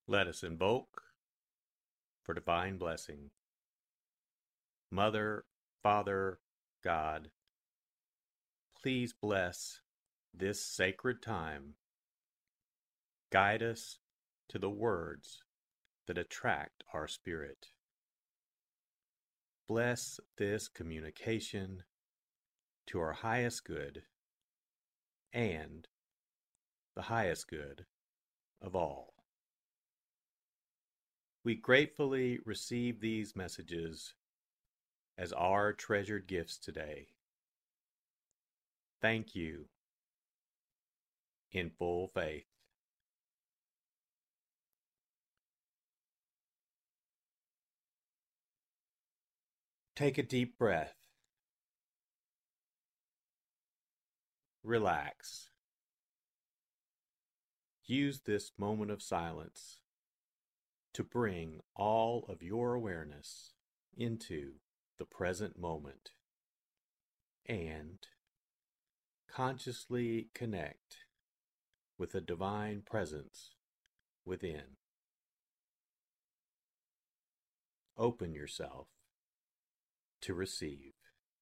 Let us invoke for divine blessing. Mother, Father, God, please bless this sacred time. Guide us to the words that attract our spirit. Bless this communication to our highest good and the highest good of all. We gratefully receive these messages as our treasured gifts today. Thank you in full faith. Take a deep breath. Relax. Use this moment of silence to bring all of your awareness into the present moment and consciously connect with the divine presence within. Open yourself to receive.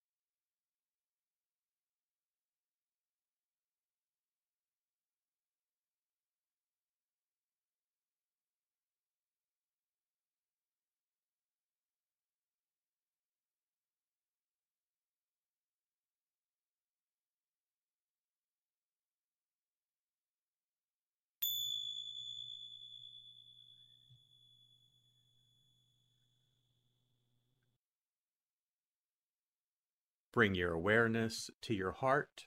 Bring your awareness to your heart.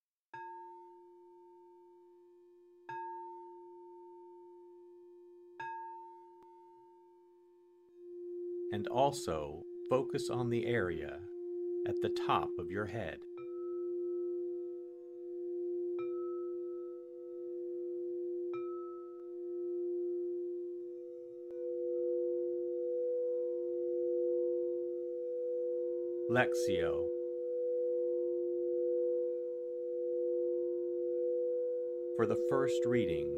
And also focus on the area at the top of your head. Lectio. For the first reading,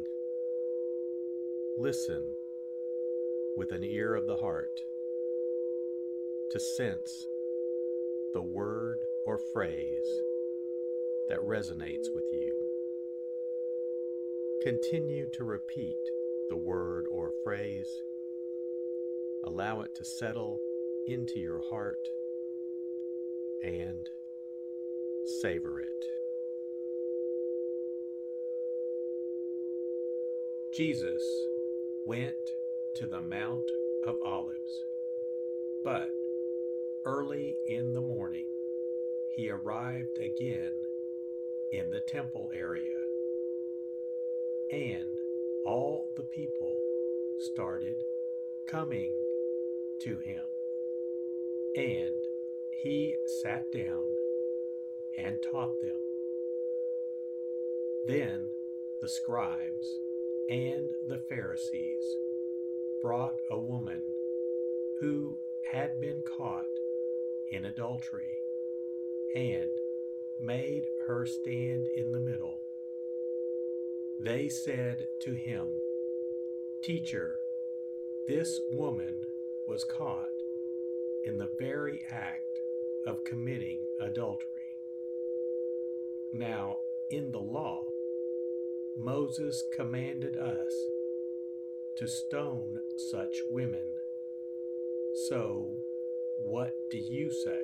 listen with an ear of the heart to sense the word or phrase that resonates with you. Continue to repeat the word or phrase. Allow it to settle into your heart and savor it. Jesus went to the Mount of Olives, but early in the morning he arrived again in the temple area, and all the people started coming to him, and he sat down and taught them. Then the scribes and the Pharisees brought a woman who had been caught in adultery and made her stand in the middle. They said to him, "Teacher, this woman was caught in the very act of committing adultery. Now, in the law, Moses commanded us to stone such women. So, what do you say?"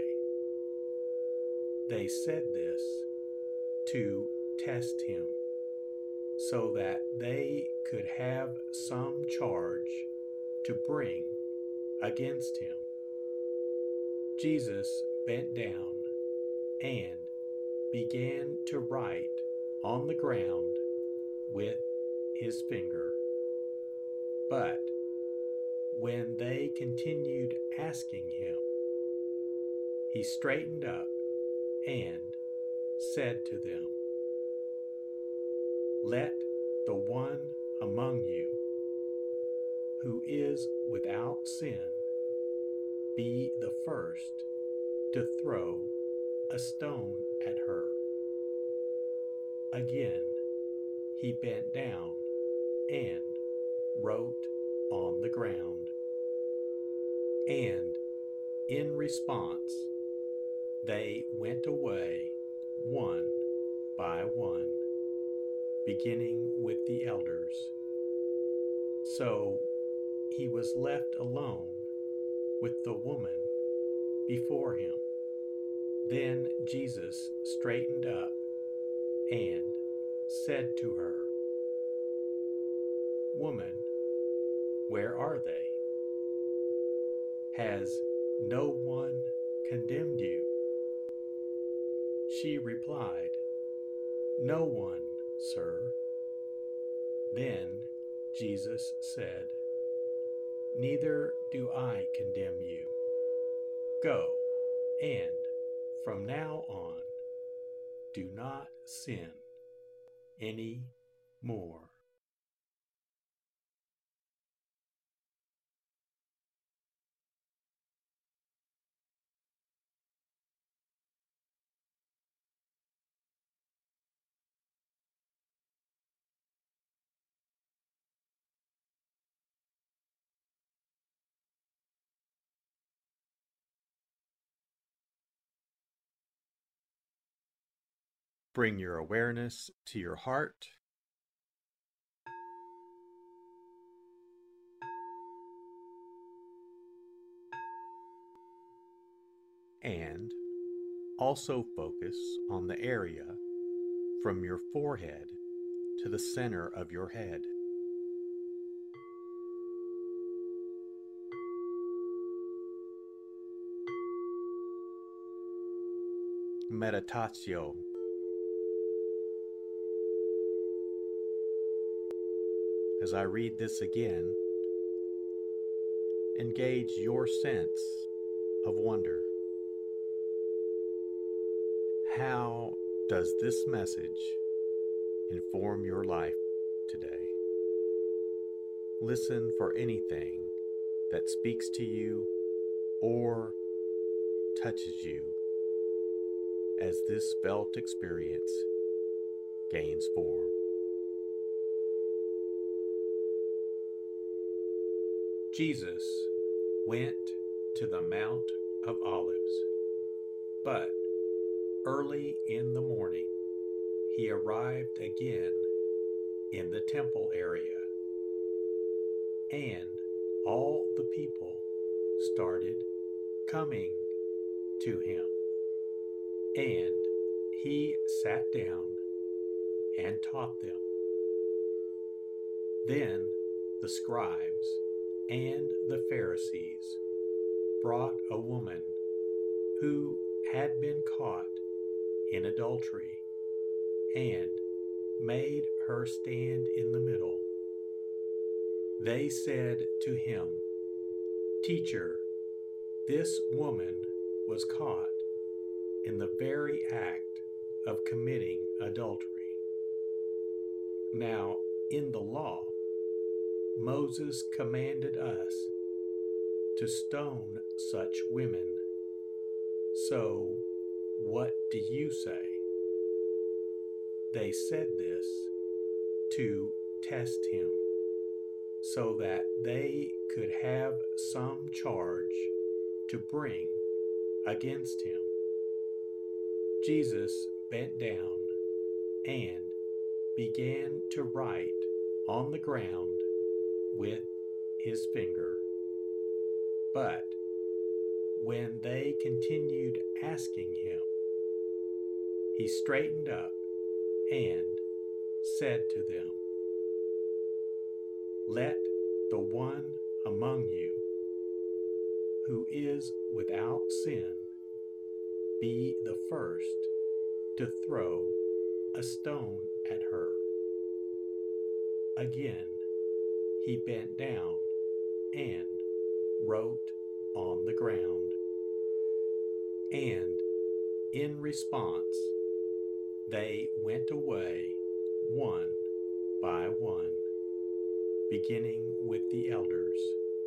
They said this to test him, so that they could have some charge to bring against him. Jesus bent down and began to write on the ground with his finger. But when they continued asking him, he straightened up and said to them, "Let the one among you who is without sin be the first to throw a stone at her." Again, he bent down and wrote on the ground. And in response, they went away one by one, beginning with the elders. So he was left alone with the woman before him. Then Jesus straightened up and said to her, "Woman, where are they? Has no one condemned you?" She replied, "No one, sir." Then Jesus said, "Neither do I condemn you. Go, and from now on, do not sin any more." Bring your awareness to your heart and also focus on the area from your forehead to the center of your head. Meditatio. As I read this again, engage your sense of wonder. How does this message inform your life today? Listen for anything that speaks to you or touches you as this felt experience gains form. Jesus went to the Mount of Olives, but early in the morning he arrived again in the temple area, and all the people started coming to him, and he sat down and taught them. Then the scribes and the Pharisees brought a woman who had been caught in adultery and made her stand in the middle. They said to him, "Teacher, this woman was caught in the very act of committing adultery. Now, in the law, Moses commanded us to stone such women. So, what do you say?" They said this to test him, so that they could have some charge to bring against him. Jesus bent down and began to write on the ground with his finger. But when they continued asking him, he straightened up and said to them, "Let the one among you who is without sin be the first to throw a stone at her." Again, he bent down and wrote on the ground. And in response, they went away one by one, beginning with the elders.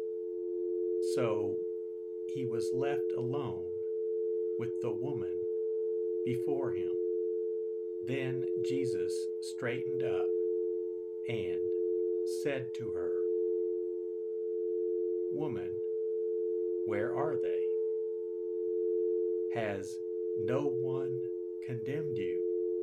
So he was left alone with the woman before him. Then Jesus straightened up and said to her, "Woman, where are they? Has no one condemned you?"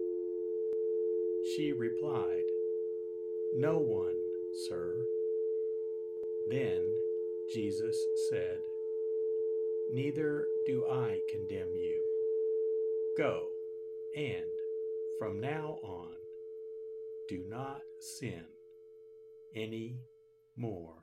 She replied, "No one, sir." Then Jesus said, "Neither do I condemn you. Go, and from now on, do not sin any more."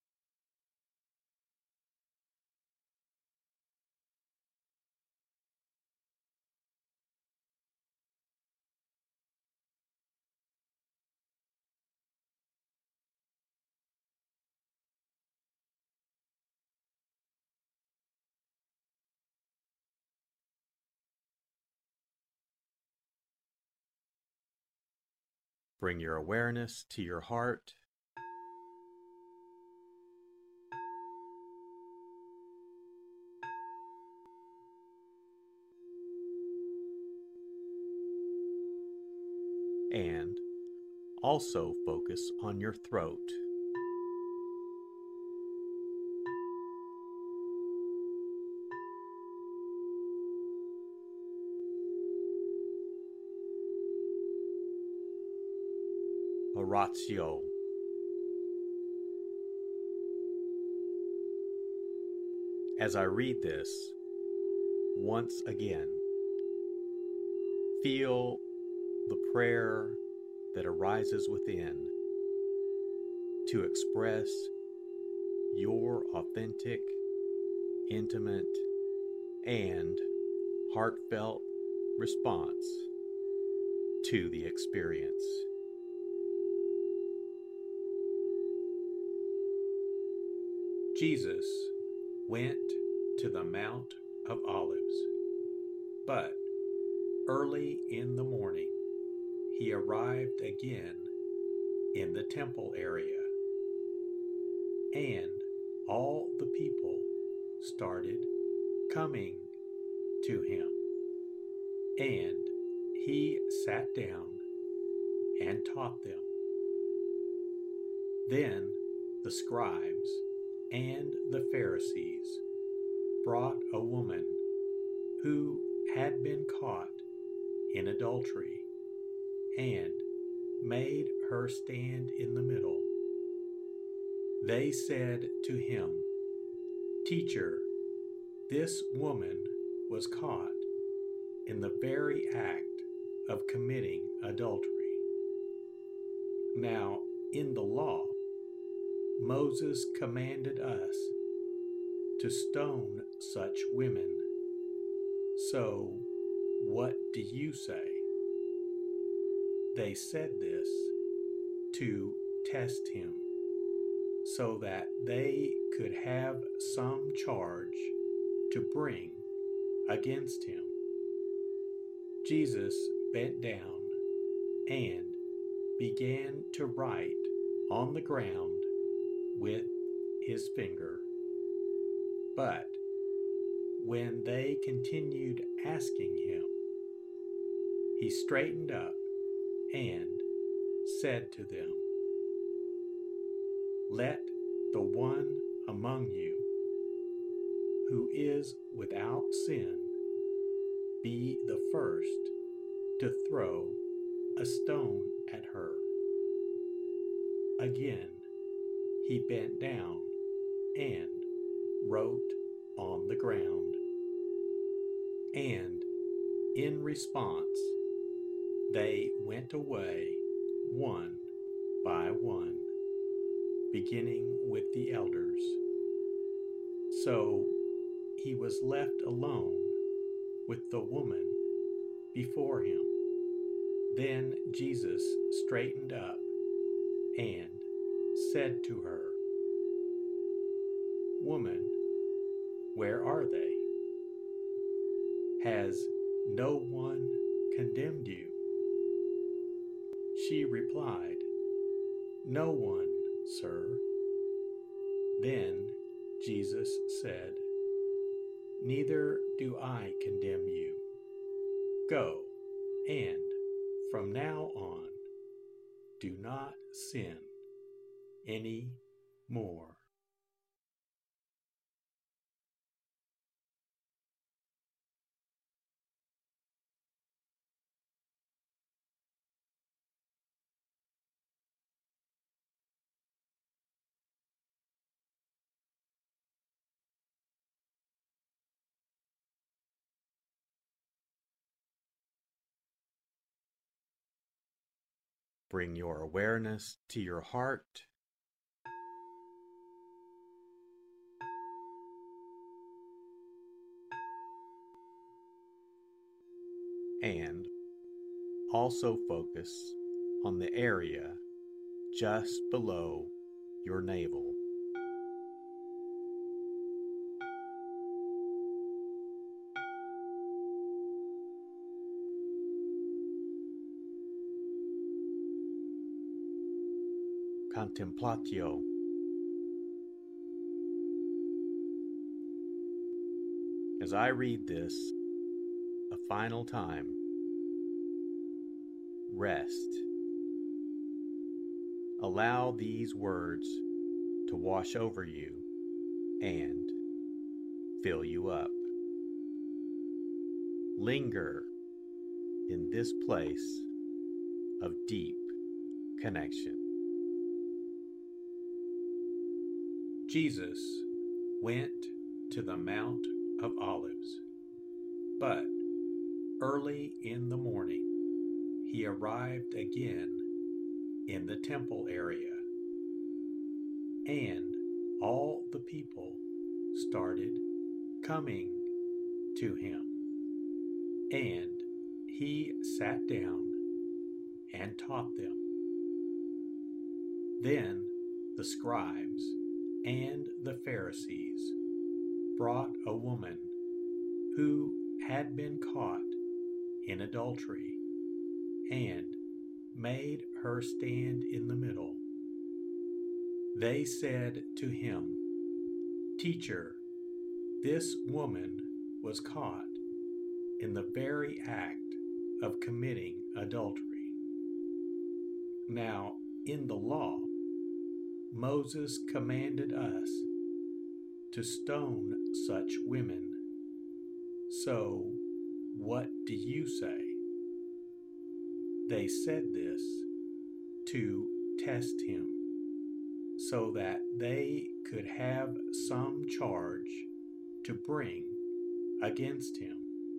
Bring your awareness to your heart. And also focus on your throat. Oratio. As I read this, once again, feel the prayer that arises within to express your authentic, intimate, and heartfelt response to the experience. Jesus went to the Mount of Olives, but early in the morning he arrived again in the temple area, and all the people started coming to him, and he sat down and taught them. Then the scribes and the Pharisees brought a woman who had been caught in adultery and made her stand in the middle. They said to him, "Teacher, this woman was caught in the very act of committing adultery. Now, in the law, Moses commanded us to stone such women. So, what do you say?" They said this to test him, so that they could have some charge to bring against him. Jesus bent down and began to write on the ground with his finger. But when they continued asking him, he straightened up and said to them, "Let the one among you who is without sin be the first to throw a stone at her." Again, he bent down and wrote on the ground. And in response, they went away one by one, beginning with the elders. So he was left alone with the woman before him. Then Jesus straightened up and said to her, "Woman, where are they? Has no one condemned you?" She replied, "No one, sir." Then Jesus said, "Neither do I condemn you. Go, and from now on, do not sin any more." Bring your awareness to your heart. And also focus on the area just below your navel. Contemplatio. As I read this a final time, rest. Allow these words to wash over you and fill you up. Linger in this place of deep connection. Jesus went to the Mount of Olives, but early in the morning he arrived again in the temple area, and all the people started coming to him, and he sat down and taught them. Then the scribes and the Pharisees brought a woman who had been caught in adultery and made her stand in the middle. They said to him, "Teacher, this woman was caught in the very act of committing adultery. Now, in the law, Moses commanded us to stone such women. So, what do you say?" They said this to test him, so that they could have some charge to bring against him.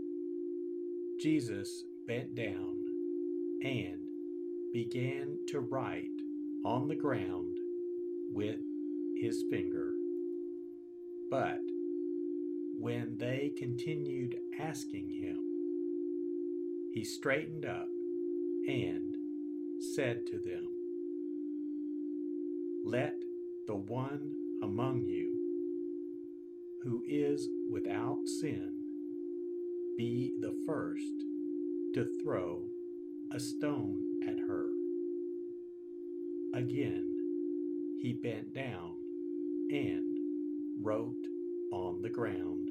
Jesus bent down and began to write on the ground with his finger. But when they continued asking him, he straightened up and said to them, "Let the one among you who is without sin be the first to throw a stone at her." Again, he bent down and wrote on the ground.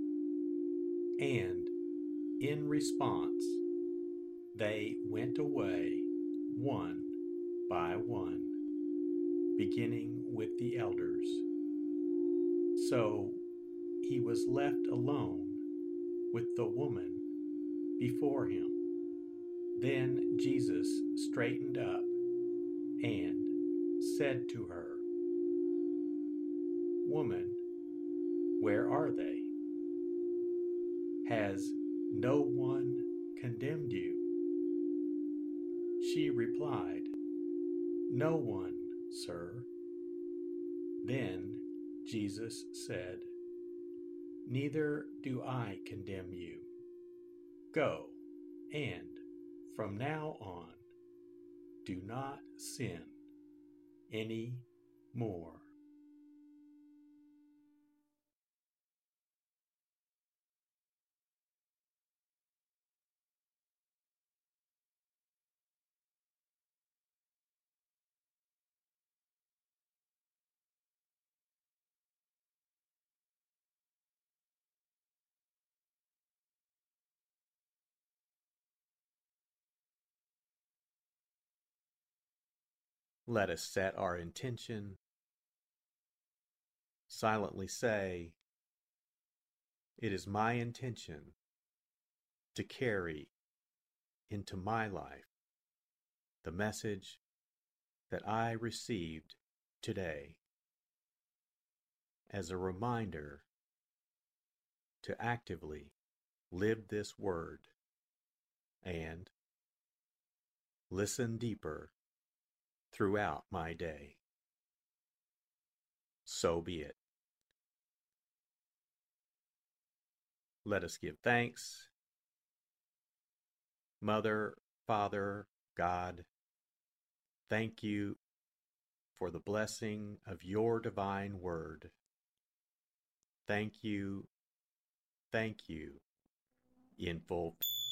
And in response, they went away one by one, beginning with the elders. So he was left alone with the woman before him. Then Jesus straightened up and said to her, "Woman, where are they? Has no one condemned you?" She replied, "No one, sir." Then Jesus said, "Neither do I condemn you. Go, and from now on, do not sin any more." Let us set our intention. Silently say, "It is my intention to carry into my life the message that I received today as a reminder to actively live this word and listen deeper throughout my day. So be it. Let us give thanks. Mother, Father, God, thank you for the blessing of your divine word. Thank you, in full.